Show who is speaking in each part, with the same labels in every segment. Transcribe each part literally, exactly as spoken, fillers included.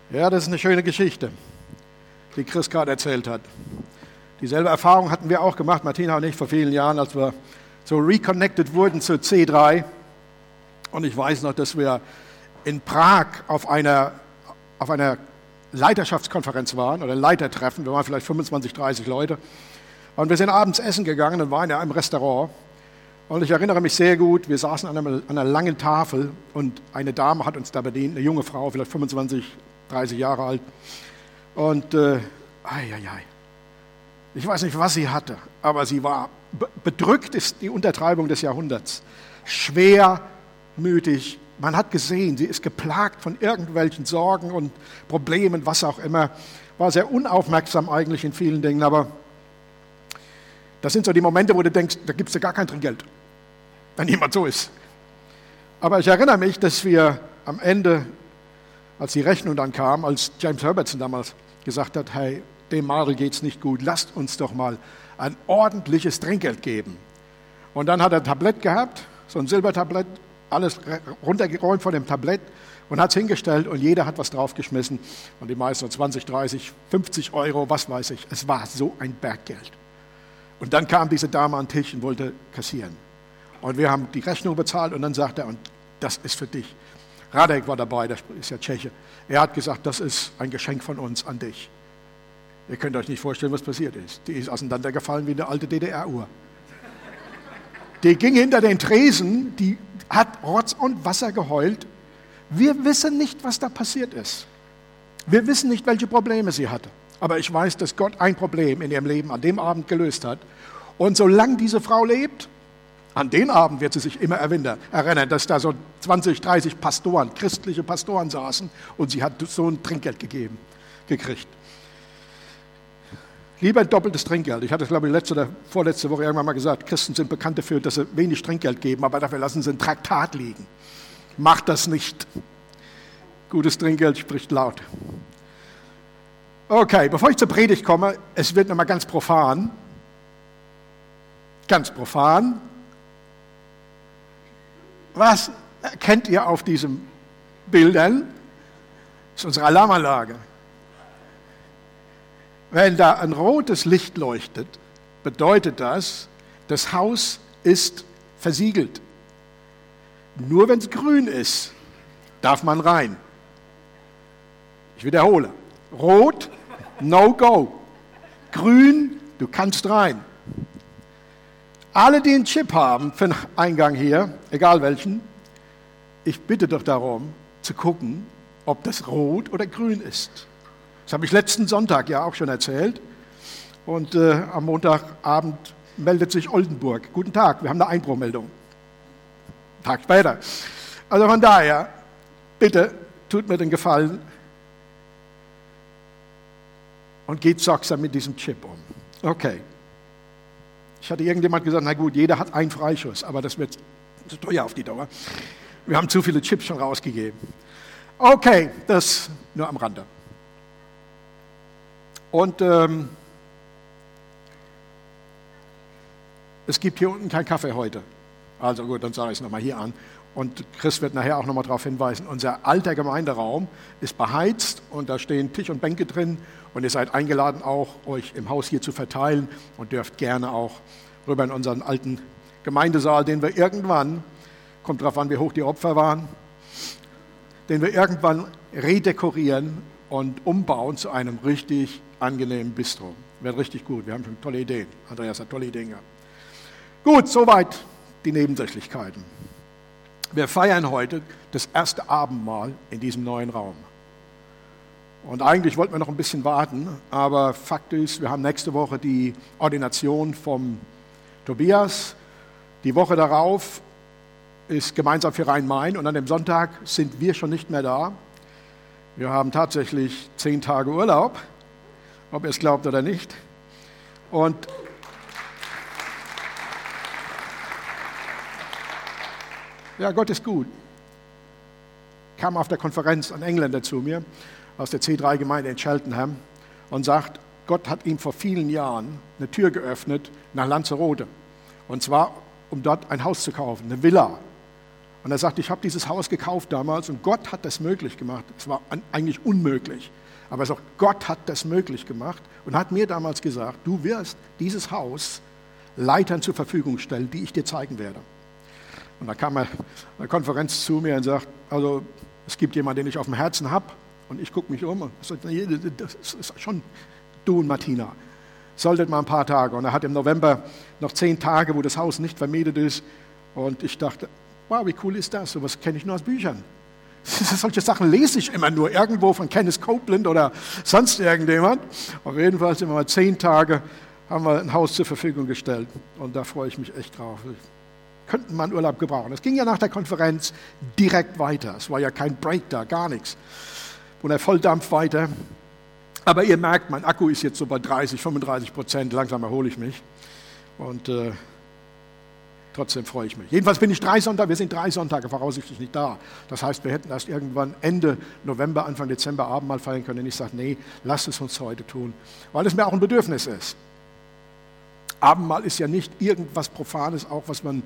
Speaker 1: Ja, das ist eine schöne Geschichte, die Chris gerade erzählt hat. Dieselbe Erfahrung hatten wir auch gemacht, Martina und ich, vor vielen Jahren, als wir so reconnected wurden zu C drei. Und ich weiß noch, dass wir in Prag auf einer, auf einer Leiterschaftskonferenz waren oder Leitertreffen. Wir waren vielleicht fünfundzwanzig, dreißig Leute. Und wir sind abends essen gegangen und waren in einem Restaurant. Und ich erinnere mich sehr gut, wir saßen an einer, an einer langen Tafel und eine Dame hat uns da bedient, eine junge Frau, vielleicht fünfundzwanzig, dreißig Jahre alt. Und äh, ai, ai, ai. Ich weiß nicht, was sie hatte, aber sie war bedrückt, ist die Untertreibung des Jahrhunderts. Schwermütig. Man hat gesehen, sie ist geplagt von irgendwelchen Sorgen und Problemen, was auch immer. War sehr unaufmerksam eigentlich in vielen Dingen, aber das sind so die Momente, wo du denkst, da gibst du gar kein Trinkgeld, wenn jemand so ist. Aber ich erinnere mich, dass wir am Ende, als die Rechnung dann kam, als James Herbertson damals gesagt hat, hey, dem Madel geht's nicht gut, lasst uns doch mal ein ordentliches Trinkgeld geben. Und dann hat er ein Tablett gehabt, so ein Silbertablett, alles runtergeräumt von dem Tablett und hat es hingestellt und jeder hat was draufgeschmissen. Und die meisten so zwanzig, dreißig, fünfzig Euro, was weiß ich. Es war so ein Berggeld. Und dann kam diese Dame an den Tisch und wollte kassieren. Und wir haben die Rechnung bezahlt und dann sagt er, und das ist für dich. Radek war dabei, der ist ja Tscheche. Er hat gesagt, das ist ein Geschenk von uns an dich. Ihr könnt euch nicht vorstellen, was passiert ist. Die ist auseinandergefallen wie eine alte D D R-Uhr. Die ging hinter den Tresen, die hat Rotz und Wasser geheult. Wir wissen nicht, was da passiert ist. Wir wissen nicht, welche Probleme sie hatte. Aber ich weiß, dass Gott ein Problem in ihrem Leben an dem Abend gelöst hat. Und solange diese Frau lebt, an den Abend wird sie sich immer erinnern, dass da so zwanzig, dreißig Pastoren, christliche Pastoren saßen und sie hat so ein Trinkgeld gegeben, gekriegt. Lieber ein doppeltes Trinkgeld. Ich hatte es, glaube ich, letzte oder vorletzte Woche irgendwann mal gesagt, Christen sind bekannt dafür, dass sie wenig Trinkgeld geben, aber dafür lassen sie ein Traktat liegen. Macht das nicht. Gutes Trinkgeld spricht laut. Okay, bevor ich zur Predigt komme, es wird nochmal ganz profan. Ganz profan. Was erkennt ihr auf diesen Bildern? Das ist unsere Alarmanlage. Wenn da ein rotes Licht leuchtet, bedeutet das, das Haus ist versiegelt. Nur wenn es grün ist, darf man rein. Ich wiederhole. Rot, no go. Grün, du kannst rein. Alle, die einen Chip haben für den Eingang hier, egal welchen, ich bitte doch darum, zu gucken, ob das rot oder grün ist. Das habe ich letzten Sonntag ja auch schon erzählt. Und äh, am Montagabend meldet sich Oldenburg. Guten Tag, wir haben eine Einbruchmeldung. Tag später. Also von daher, bitte tut mir den Gefallen und geht sorgsam mit diesem Chip um. Okay. Ich hatte irgendjemand gesagt, na gut, jeder hat einen Freischuss, aber das wird zu teuer auf die Dauer. Wir haben zu viele Chips schon rausgegeben. Okay, das nur am Rande. Und ähm, es gibt hier unten keinen Kaffee heute. Also gut, dann sage ich es nochmal hier an. Und Chris wird nachher auch nochmal darauf hinweisen, unser alter Gemeinderaum ist beheizt und da stehen Tisch und Bänke drin. Und ihr seid eingeladen, auch euch im Haus hier zu verteilen und dürft gerne auch rüber in unseren alten Gemeindesaal, den wir irgendwann, kommt darauf an, wie hoch die Opfer waren, den wir irgendwann redekorieren und umbauen zu einem richtig angenehmen Bistro. Wird richtig gut, wir haben schon tolle Ideen. Andreas hat tolle Ideen gehabt. Gut, soweit die Nebensächlichkeiten. Wir feiern heute das erste Abendmahl in diesem neuen Raum. Und eigentlich wollten wir noch ein bisschen warten, aber Fakt ist, wir haben nächste Woche die Ordination vom Tobias. Die Woche darauf ist gemeinsam für Rhein-Main und an dem Sonntag sind wir schon nicht mehr da. Wir haben tatsächlich zehn Tage Urlaub, ob ihr es glaubt oder nicht. Und ja, Gott ist gut. Kam auf der Konferenz ein Engländer zu mir aus der C drei Gemeinde in Cheltenham und sagt, Gott hat ihm vor vielen Jahren eine Tür geöffnet nach Lanzarote. Und zwar, um dort ein Haus zu kaufen, eine Villa. Und er sagt, ich habe dieses Haus gekauft damals und Gott hat das möglich gemacht. Es war eigentlich unmöglich. Aber er sagt, Gott hat das möglich gemacht und hat mir damals gesagt, du wirst dieses Haus Leitern zur Verfügung stellen, die ich dir zeigen werde. Und da kam er in der Konferenz zu mir und sagt, also es gibt jemanden, den ich auf dem Herzen habe. Und ich gucke mich um und sage, das ist schon du und Martina. Solltet mal ein paar Tage. Und er hat im November noch zehn Tage, wo das Haus nicht vermietet ist. Und ich dachte, wow, wie cool ist das? Sowas kenne ich nur aus Büchern. Solche Sachen lese ich immer nur irgendwo von Kenneth Copeland oder sonst irgendjemand. Auf jeden Fall sind wir mal zehn Tage, haben wir ein Haus zur Verfügung gestellt. Und da freue ich mich echt drauf. Könnten wir einen Urlaub gebrauchen. Es ging ja nach der Konferenz direkt weiter. Es war ja kein Break da, gar nichts. Und er Volldampf weiter. Aber ihr merkt, mein Akku ist jetzt so bei dreißig, fünfunddreißig Prozent. Langsam erhole ich mich. Und äh, trotzdem freue ich mich. Jedenfalls bin ich drei Sonntage, wir sind drei Sonntage voraussichtlich nicht da. Das heißt, wir hätten erst irgendwann Ende November, Anfang Dezember Abendmahl feiern können. Und ich sage, nee, lasst es uns heute tun, weil es mir auch ein Bedürfnis ist. Abendmahl ist ja nicht irgendwas Profanes, auch was man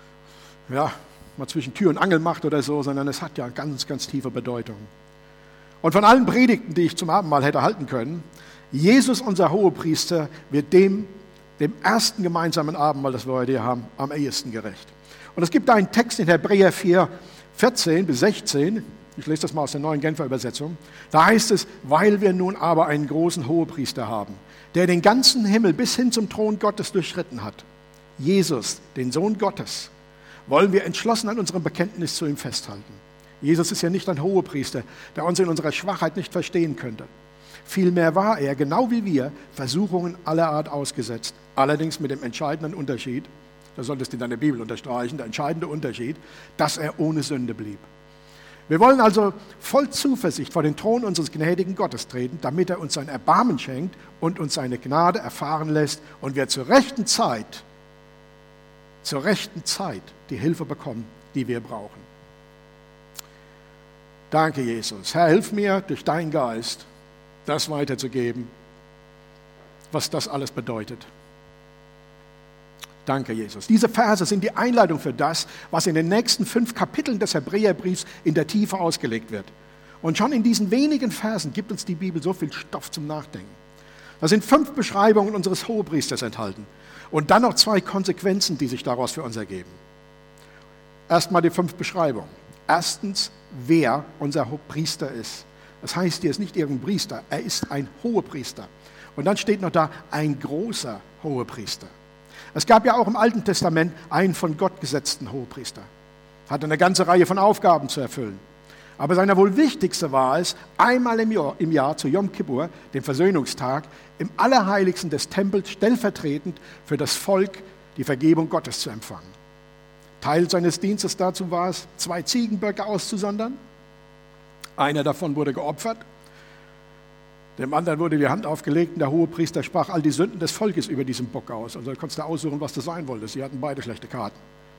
Speaker 1: ja, mal zwischen Tür und Angel macht oder so, sondern es hat ja eine ganz, ganz tiefe Bedeutung. Und von allen Predigten, die ich zum Abendmahl hätte halten können, Jesus, unser Hohepriester, wird dem, dem ersten gemeinsamen Abendmahl, das wir heute hier haben, am ehesten gerecht. Und es gibt da einen Text in Hebräer vier, vierzehn bis sechzehn, ich lese das mal aus der neuen Genfer Übersetzung, da heißt es, weil wir nun aber einen großen Hohepriester haben, der den ganzen Himmel bis hin zum Thron Gottes durchschritten hat, Jesus, den Sohn Gottes, wollen wir entschlossen an unserem Bekenntnis zu ihm festhalten. Jesus ist ja nicht ein Hohepriester, der uns in unserer Schwachheit nicht verstehen könnte. Vielmehr war er, genau wie wir, Versuchungen aller Art ausgesetzt. Allerdings mit dem entscheidenden Unterschied, da solltest du in deiner Bibel unterstreichen, der entscheidende Unterschied, dass er ohne Sünde blieb. Wir wollen also voll Zuversicht vor den Thron unseres gnädigen Gottes treten, damit er uns sein Erbarmen schenkt und uns seine Gnade erfahren lässt und wir zur rechten Zeit, zur rechten Zeit die Hilfe bekommen, die wir brauchen. Danke, Jesus. Herr, hilf mir durch deinen Geist, das weiterzugeben, was das alles bedeutet. Danke, Jesus. Diese Verse sind die Einleitung für das, was in den nächsten fünf Kapiteln des Hebräerbriefs in der Tiefe ausgelegt wird. Und schon in diesen wenigen Versen gibt uns die Bibel so viel Stoff zum Nachdenken. Da sind fünf Beschreibungen unseres Hohepriesters enthalten und dann noch zwei Konsequenzen, die sich daraus für uns ergeben. Erstmal die fünf Beschreibungen. Erstens, wer unser Priester ist. Das heißt, er ist nicht irgendein Priester, er ist ein Hohepriester. Und dann steht noch da, ein großer Hohepriester. Es gab ja auch im Alten Testament einen von Gott gesetzten Hohepriester. Hatte eine ganze Reihe von Aufgaben zu erfüllen. Aber seiner wohl wichtigste war es, einmal im Jahr, im Jahr zu Yom Kippur, dem Versöhnungstag, im Allerheiligsten des Tempels stellvertretend für das Volk die Vergebung Gottes zu empfangen. Teil seines Dienstes dazu war es, zwei Ziegenböcke auszusondern. Einer davon wurde geopfert. Dem anderen wurde die Hand aufgelegt und der Hohepriester sprach all die Sünden des Volkes über diesen Bock aus. Also da konntest du aussuchen, was du sein wolltest. Sie hatten beide schlechte Karten.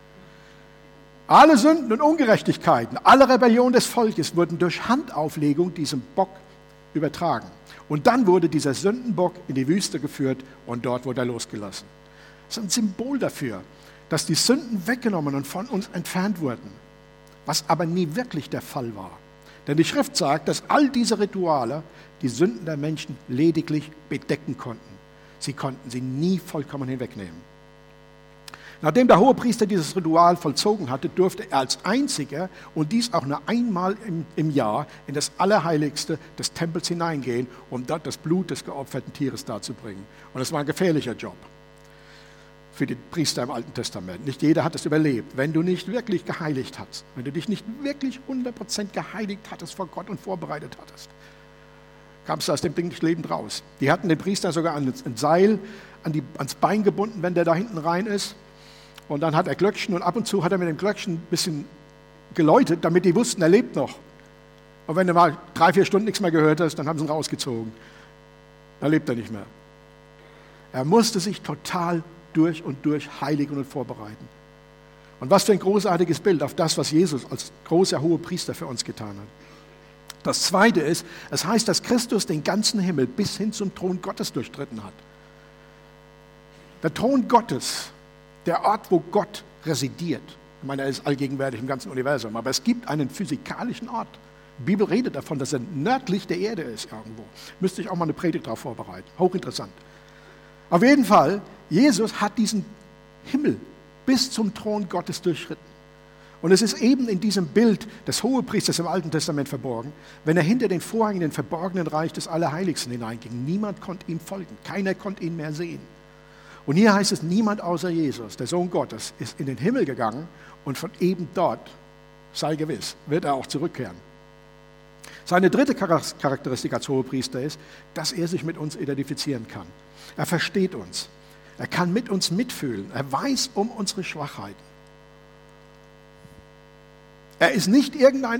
Speaker 1: Alle Sünden und Ungerechtigkeiten, alle Rebellionen des Volkes wurden durch Handauflegung diesem Bock übertragen. Und dann wurde dieser Sündenbock in die Wüste geführt und dort wurde er losgelassen. Das ist ein Symbol dafür, dass die Sünden weggenommen und von uns entfernt wurden, was aber nie wirklich der Fall war. Denn die Schrift sagt, dass all diese Rituale die Sünden der Menschen lediglich bedecken konnten. Sie konnten sie nie vollkommen hinwegnehmen. Nachdem der Hohepriester dieses Ritual vollzogen hatte, durfte er als einziger und dies auch nur einmal im, im Jahr in das Allerheiligste des Tempels hineingehen, um dort das Blut des geopferten Tieres darzubringen. Und es war ein gefährlicher Job für die Priester im Alten Testament. Nicht jeder hat es überlebt. Wenn du nicht wirklich geheiligt hast, wenn du dich nicht wirklich hundert Prozent geheiligt hattest vor Gott und vorbereitet hattest, kamst du aus dem Ding nicht lebend raus. Die hatten den Priester sogar an ein Seil an die, ans Bein gebunden, wenn der da hinten rein ist. Und dann hat er Glöckchen und ab und zu hat er mit dem Glöckchen ein bisschen geläutet, damit die wussten, er lebt noch. Und wenn du mal drei, vier Stunden nichts mehr gehört hast, dann haben sie ihn rausgezogen. Dann lebt er nicht mehr. Er musste sich total durch und durch heiligen und vorbereiten. Und was für ein großartiges Bild auf das, was Jesus als großer Hohepriester für uns getan hat. Das Zweite ist, es heißt, dass Christus den ganzen Himmel bis hin zum Thron Gottes durchstritten hat. Der Thron Gottes, der Ort, wo Gott residiert, Ich meine, er ist allgegenwärtig im ganzen Universum, aber es gibt einen physikalischen Ort. Die Bibel redet davon, dass er nördlich der Erde ist irgendwo. Müsste ich auch mal eine Predigt darauf vorbereiten. Hochinteressant. Auf jeden Fall, Jesus hat diesen Himmel bis zum Thron Gottes durchschritten. Und es ist eben in diesem Bild des Hohepriesters im Alten Testament verborgen, wenn er hinter den Vorhang in den verborgenen Reich des Allerheiligsten hineinging. Niemand konnte ihm folgen, keiner konnte ihn mehr sehen. Und hier heißt es, niemand außer Jesus, der Sohn Gottes, ist in den Himmel gegangen und von eben dort, sei gewiss, wird er auch zurückkehren. Seine dritte Charakteristik als Hohepriester ist, dass er sich mit uns identifizieren kann. Er versteht uns. Er kann mit uns mitfühlen. Er weiß um unsere Schwachheiten. Er ist nicht irgendein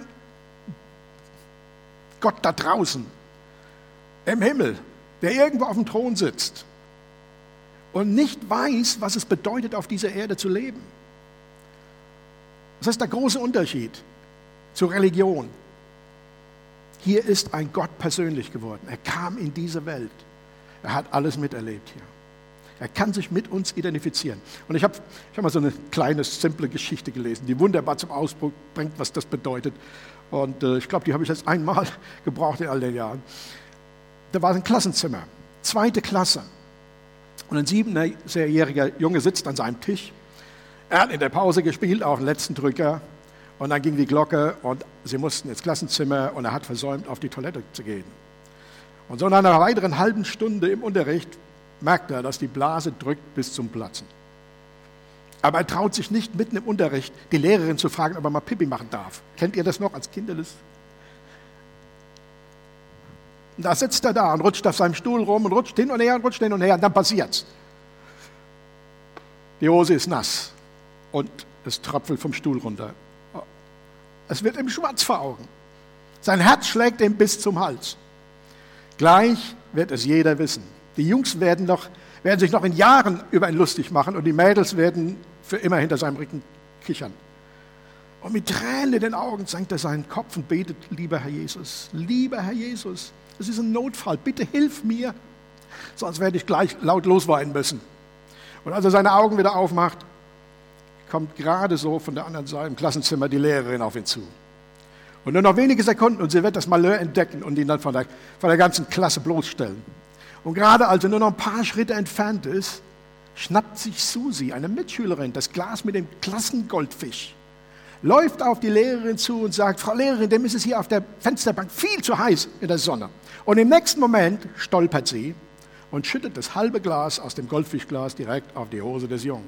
Speaker 1: Gott da draußen im Himmel, der irgendwo auf dem Thron sitzt und nicht weiß, was es bedeutet, auf dieser Erde zu leben. Das ist der große Unterschied zur Religion. Hier ist ein Gott persönlich geworden. Er kam in diese Welt. Er hat alles miterlebt hier. Er kann sich mit uns identifizieren. Und ich habe ich hab mal so eine kleine, simple Geschichte gelesen, die wunderbar zum Ausdruck bringt, was das bedeutet. Und äh, ich glaube, die habe ich jetzt einmal gebraucht in all den Jahren. Da war ein Klassenzimmer, zweite Klasse. Und ein siebenjähriger Junge sitzt an seinem Tisch. Er hat in der Pause gespielt auf den letzten Drücker. Und dann ging die Glocke und sie mussten ins Klassenzimmer und er hat versäumt, auf die Toilette zu gehen. Und so nach einer weiteren halben Stunde im Unterricht merkt er, dass die Blase drückt bis zum Platzen. Aber er traut sich nicht, mitten im Unterricht die Lehrerin zu fragen, ob er mal Pipi machen darf. Kennt ihr das noch als Kinderlist? Und da sitzt er da und rutscht auf seinem Stuhl rum und rutscht hin und her und rutscht hin und her und dann passiert's. Die Hose ist nass und es tröpfelt vom Stuhl runter. Es wird ihm schwarz vor Augen. Sein Herz schlägt ihm bis zum Hals. Gleich wird es jeder wissen. Die Jungs werden, noch, werden sich noch in Jahren über ihn lustig machen und die Mädels werden für immer hinter seinem Rücken kichern. Und mit Tränen in den Augen senkt er seinen Kopf und betet, lieber Herr Jesus, lieber Herr Jesus, es ist ein Notfall, bitte hilf mir, sonst werde ich gleich laut losweinen müssen. Und als er seine Augen wieder aufmacht, kommt gerade so von der anderen Seite im Klassenzimmer die Lehrerin auf ihn zu. Und nur noch wenige Sekunden und sie wird das Malheur entdecken und ihn dann von der, von der ganzen Klasse bloßstellen. Und gerade als er nur noch ein paar Schritte entfernt ist, schnappt sich Susi, eine Mitschülerin, das Glas mit dem Klassengoldfisch, läuft auf die Lehrerin zu und sagt, Frau Lehrerin, dem ist es hier auf der Fensterbank viel zu heiß in der Sonne. Und im nächsten Moment stolpert sie und schüttet das halbe Glas aus dem Goldfischglas direkt auf die Hose des Jungen.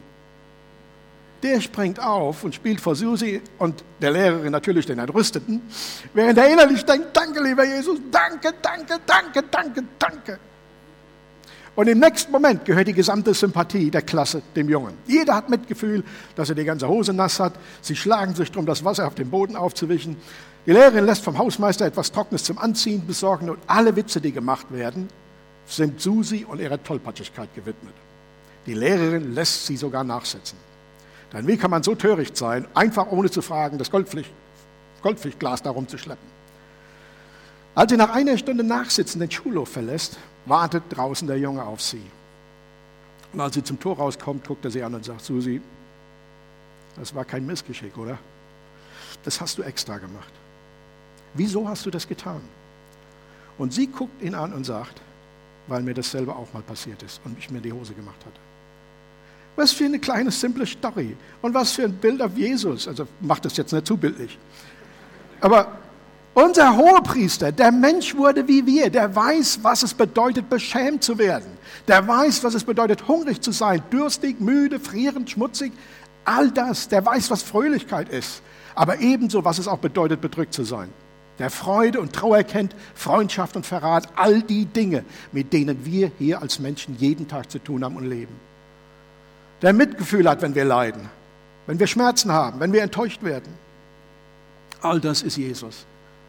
Speaker 1: Der springt auf und spielt vor Susi und der Lehrerin natürlich den Entrüsteten, während er innerlich denkt, danke lieber Jesus, danke, danke, danke, danke, danke. Und im nächsten Moment gehört die gesamte Sympathie der Klasse dem Jungen. Jeder hat Mitgefühl, dass er die ganze Hose nass hat. Sie schlagen sich darum, das Wasser auf dem Boden aufzuwischen. Die Lehrerin lässt vom Hausmeister etwas Trockenes zum Anziehen besorgen und alle Witze, die gemacht werden, sind Susi und ihrer Tollpatschigkeit gewidmet. Die Lehrerin lässt sie sogar nachsitzen. Denn wie kann man so töricht sein, einfach ohne zu fragen, das Goldfisch, Goldfischglas da rumzuschleppen? Als sie nach einer Stunde Nachsitzen den Schulhof verlässt, wartet draußen der Junge auf sie. Und als sie zum Tor rauskommt, guckt er sie an und sagt, Susi, das war kein Missgeschick, oder? Das hast du extra gemacht. Wieso hast du das getan? Und sie guckt ihn an und sagt, weil mir das selber auch mal passiert ist und ich mir die Hose gemacht hatte. Was für eine kleine, simple Story. Und was für ein Bild auf Jesus. Also macht das jetzt nicht zu bildlich. Aber unser Hohepriester, der Mensch wurde wie wir, der weiß, was es bedeutet, beschämt zu werden. Der weiß, was es bedeutet, hungrig zu sein, durstig, müde, frierend, schmutzig. All das, der weiß, was Fröhlichkeit ist. Aber ebenso, was es auch bedeutet, bedrückt zu sein. Der Freude und Trauer kennt, Freundschaft und Verrat, all die Dinge, mit denen wir hier als Menschen jeden Tag zu tun haben und leben. Der Mitgefühl hat, wenn wir leiden, wenn wir Schmerzen haben, wenn wir enttäuscht werden. All das ist Jesus.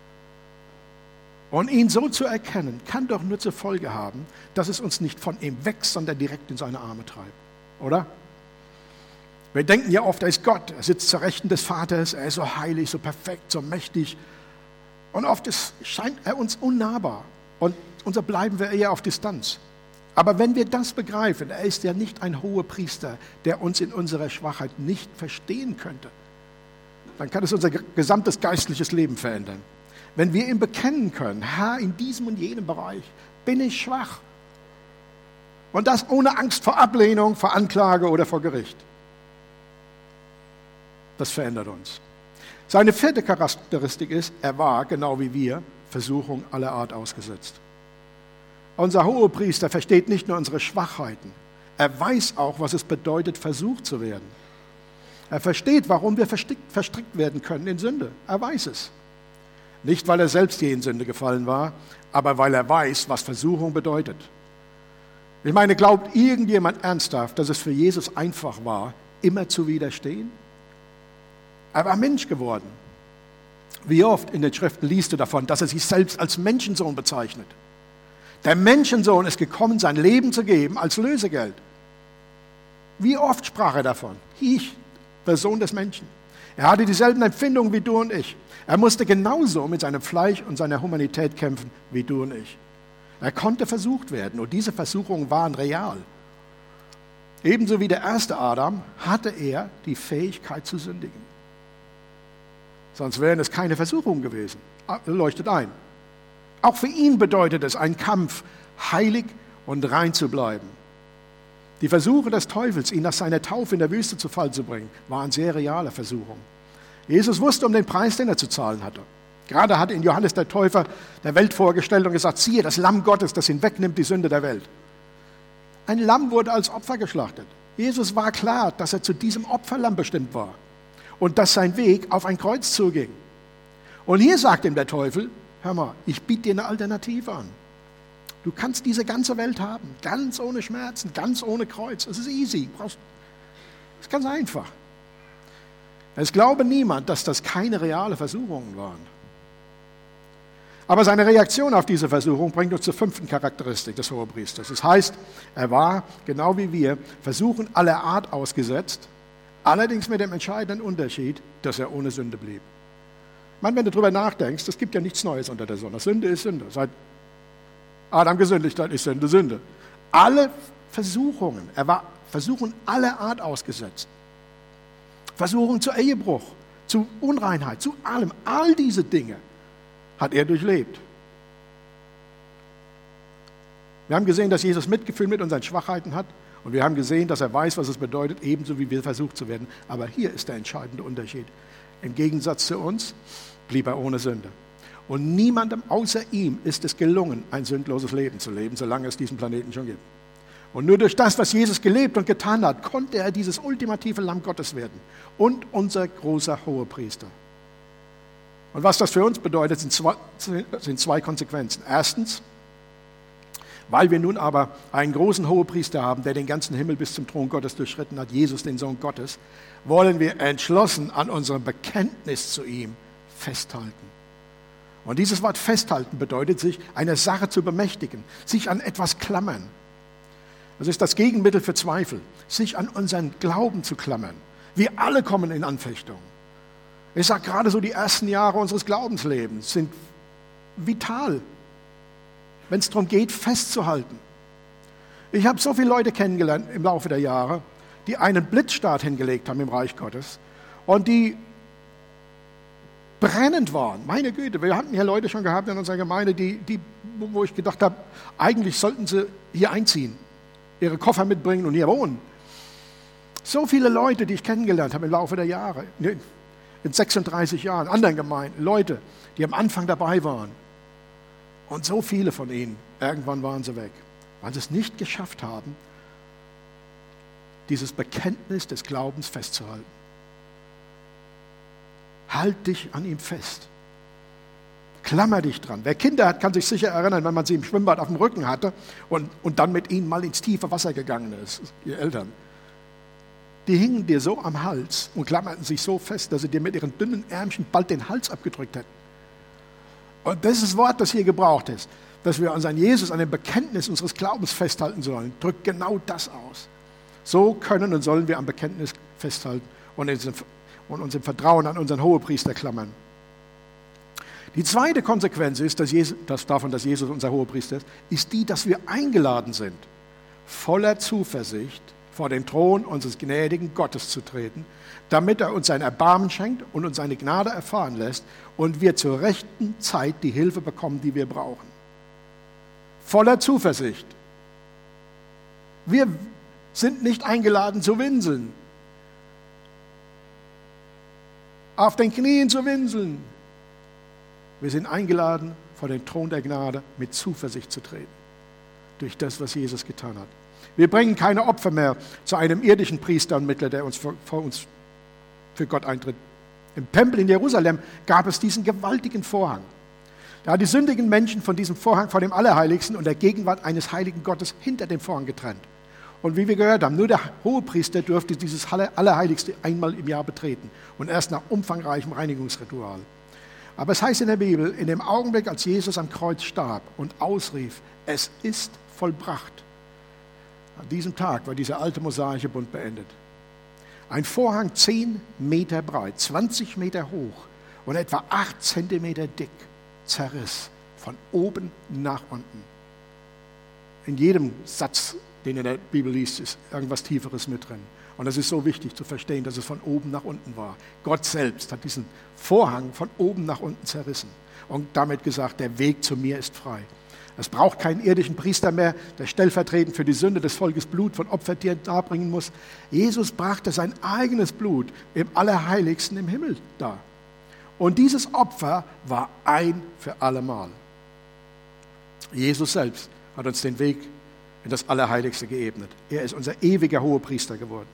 Speaker 1: Und ihn so zu erkennen, kann doch nur zur Folge haben, dass es uns nicht von ihm weg, sondern direkt in seine Arme treibt. Oder? Wir denken ja oft, er ist Gott, er sitzt zur Rechten des Vaters, er ist so heilig, so perfekt, so mächtig. Und oft ist, scheint er uns unnahbar und unser bleiben wir eher auf Distanz. Aber wenn wir das begreifen, er ist ja nicht ein Hohepriester, der uns in unserer Schwachheit nicht verstehen könnte. dann kann es unser gesamtes geistliches Leben verändern. Wenn wir ihm bekennen können, Herr, in diesem und jenem Bereich bin ich schwach. Und das ohne Angst vor Ablehnung, vor Anklage oder vor Gericht. Das verändert uns. Seine vierte Charakteristik ist, er war, genau wie wir, Versuchung aller Art ausgesetzt. Unser Hohepriester versteht nicht nur unsere Schwachheiten, er weiß auch, was es bedeutet, versucht zu werden. Er versteht, warum wir verstrickt werden können in Sünde. Er weiß es. Nicht, weil er selbst je in Sünde gefallen war, aber weil er weiß, was Versuchung bedeutet. Ich meine, glaubt irgendjemand ernsthaft, dass es für Jesus einfach war, immer zu widerstehen? Er war Mensch geworden. Wie oft in den Schriften liest du davon, dass er sich selbst als Menschensohn bezeichnet. Der Menschensohn ist gekommen, sein Leben zu geben als Lösegeld. Wie oft sprach er davon? Ich, der Sohn des Menschen. Er hatte dieselben Empfindungen wie du und ich. Er musste genauso mit seinem Fleisch und seiner Humanität kämpfen wie du und ich. Er konnte versucht werden und diese Versuchungen waren real. Ebenso wie der erste Adam hatte er die Fähigkeit zu sündigen. Sonst wären es keine Versuchungen gewesen. Leuchtet ein. Auch für ihn bedeutet es einen Kampf, heilig und rein zu bleiben. Die Versuche des Teufels, ihn nach seiner Taufe in der Wüste zu Fall zu bringen, waren sehr reale Versuchungen. Jesus wusste um den Preis, den er zu zahlen hatte. Gerade hatte ihn Johannes der Täufer der Welt vorgestellt und gesagt, siehe, das Lamm Gottes, das hinwegnimmt die Sünde der Welt. Ein Lamm wurde als Opfer geschlachtet. Jesus war klar, dass er zu diesem Opferlamm bestimmt war und dass sein Weg auf ein Kreuz zuging. Und hier sagt ihm der Teufel, hör mal, ich biete dir eine Alternative an. Du kannst diese ganze Welt haben, ganz ohne Schmerzen, ganz ohne Kreuz. Es ist easy, es ist ganz einfach. Es glaube niemand, dass das keine reale Versuchungen waren. Aber seine Reaktion auf diese Versuchung bringt uns zur fünften Charakteristik des Hohepriesters. Das heißt, er war, genau wie wir, Versuchen aller Art ausgesetzt, allerdings mit dem entscheidenden Unterschied, dass er ohne Sünde blieb. Ich meine, wenn du darüber nachdenkst, es gibt ja nichts Neues unter der Sonne. Sünde ist Sünde. Seit Adam gesündigt hat, ist Sünde Sünde. Alle Versuchungen, er war Versuchen aller Art ausgesetzt. Versuchung zu Ehebruch, zu Unreinheit, zu allem. All diese Dinge hat er durchlebt. Wir haben gesehen, dass Jesus Mitgefühl mit unseren Schwachheiten hat und wir haben gesehen, dass er weiß, was es bedeutet, ebenso wie wir versucht zu werden. Aber hier ist der entscheidende Unterschied. Im Gegensatz zu uns blieb er ohne Sünde. Und niemandem außer ihm ist es gelungen, ein sündloses Leben zu leben, solange es diesen Planeten schon gibt. Und nur durch das, was Jesus gelebt und getan hat, konnte er dieses ultimative Lamm Gottes werden und unser großer Hohepriester. Und was das für uns bedeutet, sind zwei, sind zwei Konsequenzen. Erstens, weil wir nun aber einen großen Hohepriester haben, der den ganzen Himmel bis zum Thron Gottes durchschritten hat, Jesus, den Sohn Gottes, wollen wir entschlossen an unserem Bekenntnis zu ihm festhalten. Und dieses Wort festhalten bedeutet, sich einer Sache zu bemächtigen, sich an etwas klammern. Das ist das Gegenmittel für Zweifel, sich an unseren Glauben zu klammern. Wir alle kommen in Anfechtung. Ich sage gerade so, die ersten Jahre unseres Glaubenslebens sind vital, wenn es darum geht, festzuhalten. Ich habe so viele Leute kennengelernt im Laufe der Jahre, die einen Blitzstart hingelegt haben im Reich Gottes und die brennend waren. Meine Güte, wir hatten hier Leute schon gehabt in unserer Gemeinde, die, die, wo ich gedacht habe, eigentlich sollten sie hier einziehen, ihre Koffer mitbringen und hier wohnen. So viele Leute, die ich kennengelernt habe im Laufe der Jahre, in sechsunddreißig Jahren, anderen Gemeinden, Leute, die am Anfang dabei waren. Und so viele von ihnen, irgendwann waren sie weg, weil sie es nicht geschafft haben, dieses Bekenntnis des Glaubens festzuhalten. Halt dich an ihm fest. Klammer dich dran. Wer Kinder hat, kann sich sicher erinnern, wenn man sie im Schwimmbad auf dem Rücken hatte und, und dann mit ihnen mal ins tiefe Wasser gegangen ist, ihr Eltern. Die hingen dir so am Hals und klammerten sich so fest, dass sie dir mit ihren dünnen Ärmchen bald den Hals abgedrückt hätten. Und das ist das Wort, das hier gebraucht ist, dass wir uns an Jesus, an dem Bekenntnis unseres Glaubens festhalten sollen, drückt genau das aus. So können und sollen wir am Bekenntnis festhalten und uns im Vertrauen an unseren Hohepriester klammern. Die zweite Konsequenz ist, dass Jesus, dass davon, dass Jesus unser Hohepriester ist, ist die, dass wir eingeladen sind, voller Zuversicht vor den Thron unseres gnädigen Gottes zu treten, damit er uns sein Erbarmen schenkt und uns seine Gnade erfahren lässt und wir zur rechten Zeit die Hilfe bekommen, die wir brauchen. Voller Zuversicht. Wir sind nicht eingeladen zu winseln, auf den Knien zu winseln. Wir sind eingeladen, vor den Thron der Gnade mit Zuversicht zu treten, durch das, was Jesus getan hat. Wir bringen keine Opfer mehr zu einem irdischen Priester und Mittler, der uns vor, vor uns für Gott eintritt. Im Tempel in Jerusalem gab es diesen gewaltigen Vorhang. Da hat die sündigen Menschen von diesem Vorhang, vor dem Allerheiligsten und der Gegenwart eines heiligen Gottes hinter dem Vorhang getrennt. Und wie wir gehört haben, nur der Hohepriester durfte dieses Allerheiligste einmal im Jahr betreten und erst nach umfangreichem Reinigungsritual. Aber es heißt in der Bibel, in dem Augenblick, als Jesus am Kreuz starb und ausrief, es ist vollbracht, an diesem Tag war dieser alte mosaische Bund beendet. Ein Vorhang zehn Meter breit, zwanzig Meter hoch und etwa acht Zentimeter dick zerriss von oben nach unten. In jedem Satz, den in der Bibel liest, ist irgendwas Tieferes mit drin. Und es ist so wichtig zu verstehen, dass es von oben nach unten war. Gott selbst hat diesen Vorhang von oben nach unten zerrissen und damit gesagt, der Weg zu mir ist frei. Es braucht keinen irdischen Priester mehr, der stellvertretend für die Sünde des Volkes Blut von Opfertieren darbringen muss. Jesus brachte sein eigenes Blut im Allerheiligsten im Himmel dar. Und dieses Opfer war ein für allemal. Jesus selbst hat uns den Weg in das Allerheiligste geebnet. Er ist unser ewiger Hohepriester geworden.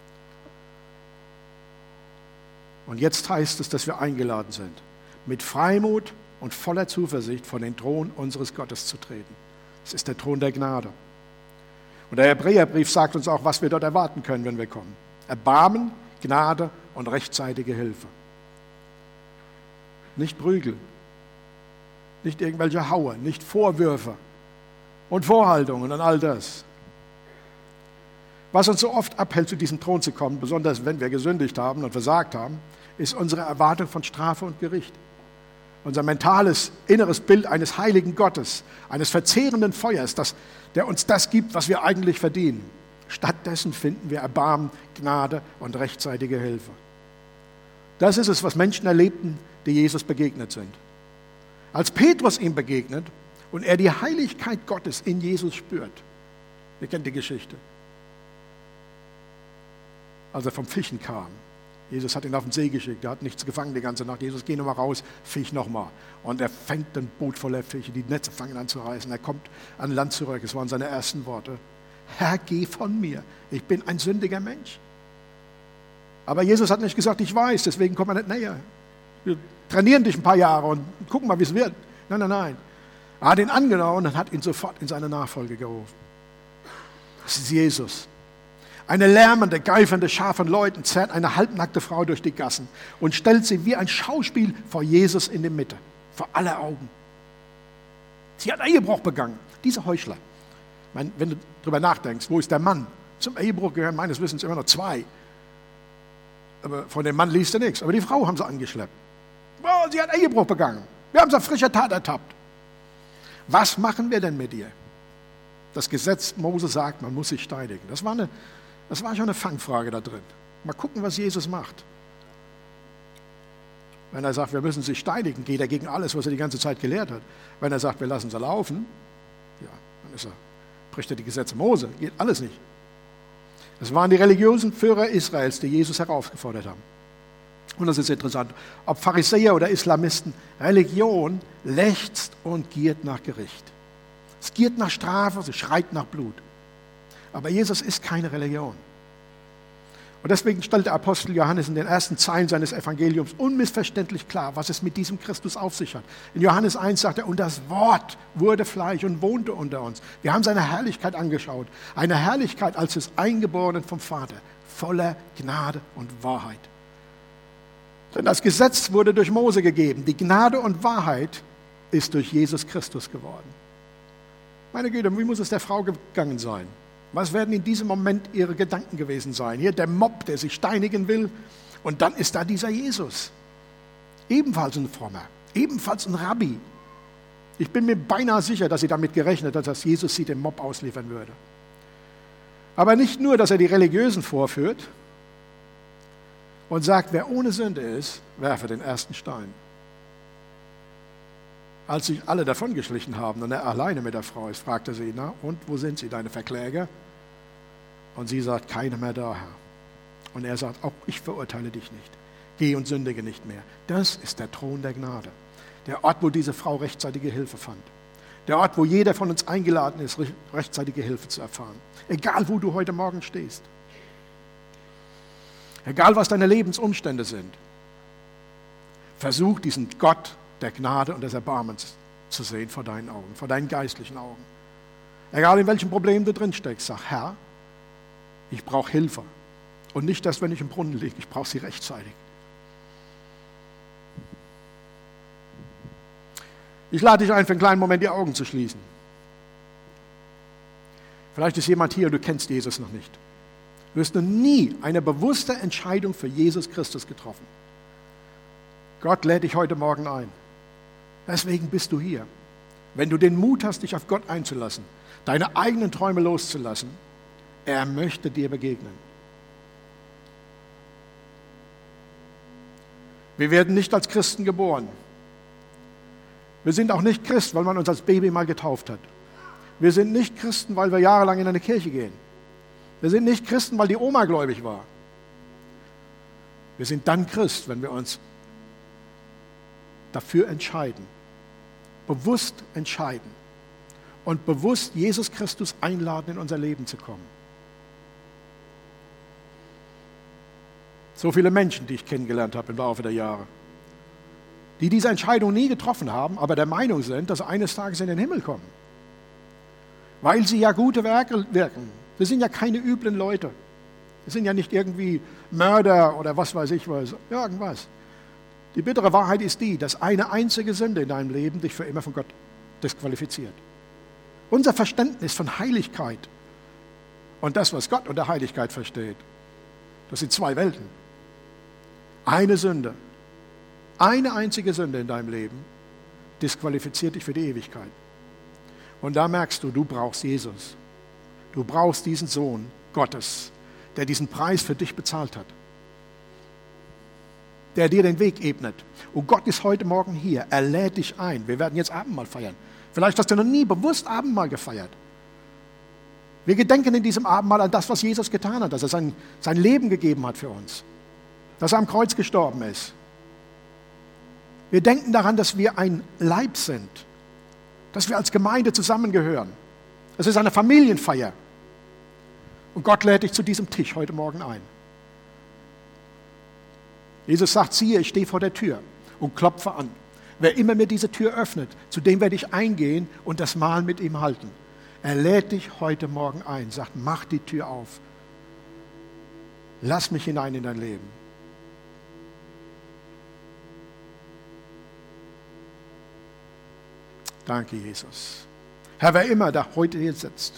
Speaker 1: Und jetzt heißt es, dass wir eingeladen sind, mit Freimut und voller Zuversicht vor den Thron unseres Gottes zu treten. Es ist der Thron der Gnade. Und der Hebräerbrief sagt uns auch, was wir dort erwarten können, wenn wir kommen. Erbarmen, Gnade und rechtzeitige Hilfe. Nicht Prügel, nicht irgendwelche Haue, nicht Vorwürfe und Vorhaltungen und all das. Was uns so oft abhält, zu diesem Thron zu kommen, besonders wenn wir gesündigt haben und versagt haben, ist unsere Erwartung von Strafe und Gericht. Unser mentales, inneres Bild eines heiligen Gottes, eines verzehrenden Feuers, das, der uns das gibt, was wir eigentlich verdienen. Stattdessen finden wir Erbarmen, Gnade und rechtzeitige Hilfe. Das ist es, was Menschen erlebten, die Jesus begegnet sind. Als Petrus ihm begegnet und er die Heiligkeit Gottes in Jesus spürt, ihr kennt die Geschichte, als er vom Fischen kam. Jesus hat ihn auf den See geschickt, er hat nichts gefangen die ganze Nacht. Jesus, geh nochmal raus, fisch nochmal. Und er fängt ein Boot voller Fische, die Netze fangen an zu reißen. Er kommt an Land zurück, es waren seine ersten Worte. Herr, geh von mir, ich bin ein sündiger Mensch. Aber Jesus hat nicht gesagt, ich weiß, deswegen komm mal nicht näher. Wir trainieren dich ein paar Jahre und gucken mal, wie es wird. Nein, nein, nein. Er hat ihn angenommen und hat ihn sofort in seine Nachfolge gerufen. Das ist Jesus. Eine lärmende, geifernde Schar von Leuten zerrt eine halbnackte Frau durch die Gassen und stellt sie wie ein Schauspiel vor Jesus in die Mitte, vor aller Augen. Sie hat Ehebruch begangen, diese Heuchler. Ich meine, wenn du darüber nachdenkst, wo ist der Mann? Zum Ehebruch gehören meines Wissens immer noch zwei. Aber von dem Mann liest er nichts. Aber die Frau haben sie angeschleppt. Oh, sie hat Ehebruch begangen. Wir haben sie auf frischer Tat ertappt. Was machen wir denn mit ihr? Das Gesetz Mose sagt, man muss sie steinigen. Das war, eine, das war schon eine Fangfrage da drin. Mal gucken, was Jesus macht. Wenn er sagt, wir müssen sie steinigen, geht er gegen alles, was er die ganze Zeit gelehrt hat. Wenn er sagt, wir lassen sie laufen, ja, dann ist er, bricht er die Gesetze Mose. Geht alles nicht. Es waren die religiösen Führer Israels, die Jesus herausgefordert haben. Und das ist interessant, ob Pharisäer oder Islamisten, Religion lechzt und giert nach Gericht. Es giert nach Strafe, es schreit nach Blut. Aber Jesus ist keine Religion. Und deswegen stellt der Apostel Johannes in den ersten Zeilen seines Evangeliums unmissverständlich klar, was es mit diesem Christus auf sich hat. In Johannes eins sagt er, und das Wort wurde Fleisch und wohnte unter uns. Wir haben seine Herrlichkeit angeschaut. Eine Herrlichkeit als des Eingeborenen vom Vater, voller Gnade und Wahrheit. Denn das Gesetz wurde durch Mose gegeben. Die Gnade und Wahrheit ist durch Jesus Christus geworden. Meine Güte, wie muss es der Frau gegangen sein? Was werden in diesem Moment ihre Gedanken gewesen sein? Hier der Mob, der sich steinigen will. Und dann ist da dieser Jesus. Ebenfalls ein Frommer, ebenfalls ein Rabbi. Ich bin mir beinahe sicher, dass sie damit gerechnet hat, dass Jesus sie dem Mob ausliefern würde. Aber nicht nur, dass er die Religiösen vorführt und sagt, wer ohne Sünde ist, werfe den ersten Stein. Als sich alle davongeschlichen haben und er alleine mit der Frau ist, fragt er sie, na, und wo sind sie, deine Verkläger? Und sie sagt, keiner mehr da, Herr. Und er sagt, auch ich verurteile dich nicht. Geh und sündige nicht mehr. Das ist der Thron der Gnade. Der Ort, wo diese Frau rechtzeitige Hilfe fand. Der Ort, wo jeder von uns eingeladen ist, rechtzeitige Hilfe zu erfahren. Egal, wo du heute Morgen stehst. Egal, was deine Lebensumstände sind. Versuch, diesen Gott der Gnade und des Erbarmens zu sehen vor deinen Augen, vor deinen geistlichen Augen. Egal, in welchem Problem du drin steckst, sag, Herr, ich brauche Hilfe. Und nicht das, wenn ich im Brunnen liege, ich brauche sie rechtzeitig. Ich lade dich ein, für einen kleinen Moment die Augen zu schließen. Vielleicht ist jemand hier und du kennst Jesus noch nicht. Du hast noch nie eine bewusste Entscheidung für Jesus Christus getroffen. Gott lädt dich heute Morgen ein. Deswegen bist du hier. Wenn du den Mut hast, dich auf Gott einzulassen, deine eigenen Träume loszulassen, er möchte dir begegnen. Wir werden nicht als Christen geboren. Wir sind auch nicht Christen, weil man uns als Baby mal getauft hat. Wir sind nicht Christen, weil wir jahrelang in eine Kirche gehen. Wir sind nicht Christen, weil die Oma gläubig war. Wir sind dann Christ, wenn wir uns dafür entscheiden, bewusst entscheiden und bewusst Jesus Christus einladen, in unser Leben zu kommen. So viele Menschen, die ich kennengelernt habe im Laufe der Jahre, die diese Entscheidung nie getroffen haben, aber der Meinung sind, dass sie eines Tages in den Himmel kommen. Weil sie ja gute Werke wirken. Wir sind ja keine üblen Leute. Wir sind ja nicht irgendwie Mörder oder was weiß ich was, irgendwas. Die bittere Wahrheit ist die, dass eine einzige Sünde in deinem Leben dich für immer von Gott disqualifiziert. Unser Verständnis von Heiligkeit und das, was Gott unter Heiligkeit versteht, das sind zwei Welten. Eine Sünde, eine einzige Sünde in deinem Leben disqualifiziert dich für die Ewigkeit. Und da merkst du, du brauchst Jesus. Du brauchst diesen Sohn Gottes, der diesen Preis für dich bezahlt hat. Der dir den Weg ebnet. Und Gott ist heute Morgen hier. Er lädt dich ein. Wir werden jetzt Abendmahl feiern. Vielleicht hast du noch nie bewusst Abendmahl gefeiert. Wir gedenken in diesem Abendmahl an das, was Jesus getan hat, dass er sein, sein Leben gegeben hat für uns. Dass er am Kreuz gestorben ist. Wir denken daran, dass wir ein Leib sind. Dass wir als Gemeinde zusammengehören. Es ist eine Familienfeier. Und Gott lädt dich zu diesem Tisch heute Morgen ein. Jesus sagt, siehe, ich stehe vor der Tür und klopfe an. Wer immer mir diese Tür öffnet, zu dem werde ich eingehen und das Mahl mit ihm halten. Er lädt dich heute Morgen ein, sagt, mach die Tür auf. Lass mich hinein in dein Leben. Danke, Jesus. Herr, wer immer da heute hier sitzt,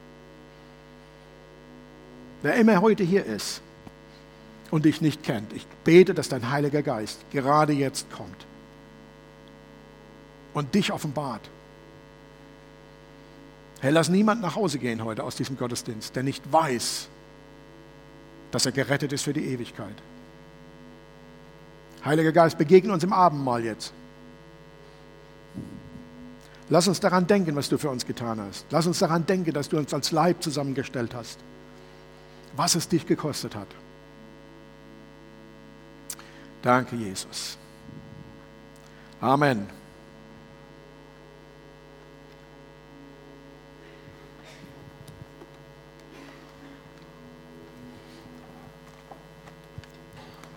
Speaker 1: wer immer heute hier ist und dich nicht kennt, ich bete, dass dein Heiliger Geist gerade jetzt kommt und dich offenbart. Herr, lass niemand nach Hause gehen heute aus diesem Gottesdienst, der nicht weiß, dass er gerettet ist für die Ewigkeit. Heiliger Geist, begegne uns im Abendmahl jetzt. Lass uns daran denken, was du für uns getan hast. Lass uns daran denken, dass du uns als Leib zusammengestellt hast. Was es dich gekostet hat. Danke, Jesus. Amen.